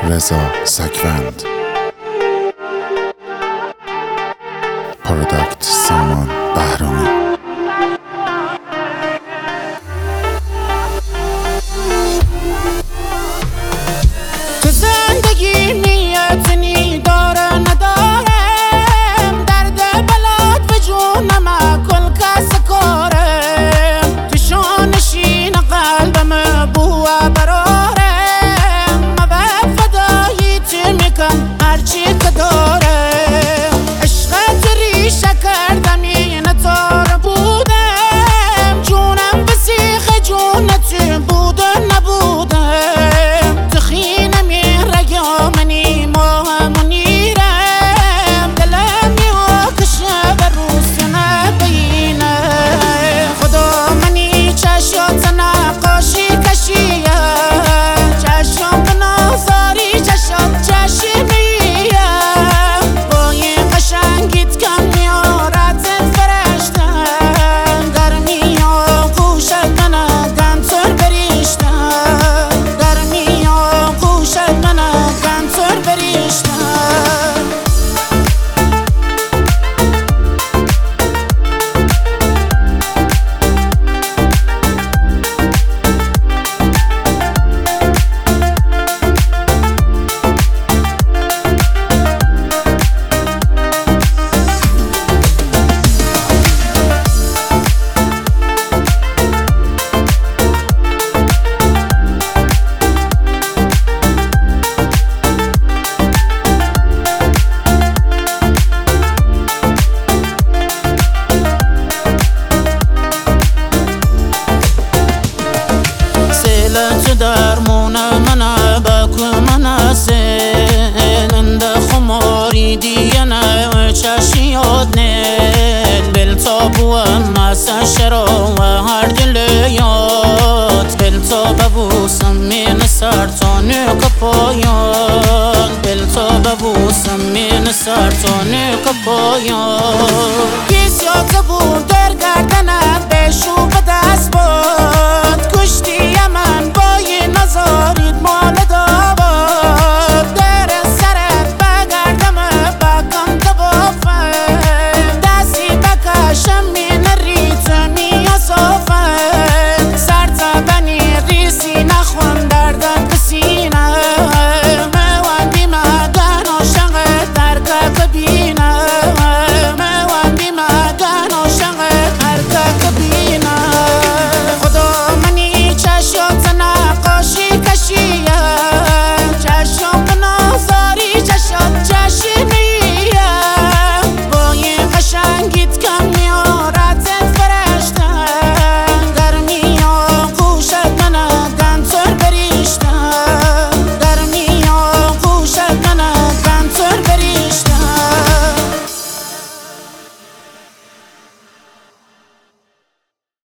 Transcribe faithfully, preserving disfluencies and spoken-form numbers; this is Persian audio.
رضا سکوند، پروداکت سامان بهرامی. تو زندگی نیتنی داره نداره، درد بلد و جونم کل کس کاره، تو شانشین قلبم بوه براره، موه فدایی تو میکن هرچی که داره، عشقت ریشه کردم این تار بودم، جونم به سیخ جونت بوده نبودم، تخینم این رگا منی ماهم نیرم، دلم یا کشه و روز نبینه، خدا منی چشات نقاشی کشیه، چشم به نازاری چشات چشمیه، با این قشنگیت کم میارت فرشتن، گرمی ها گوشت منه گنتر بریشتن، گرمی ها گوشت منه گنتر بریشتن. تو درمون منه بکو منه سیلند خماری دیگه نه چشی یاد نیل بل تابو مسا شرا و هر دل یاد بل تابو سمین سرطانه کپایان بل تابو سمین سرطانه کپایان.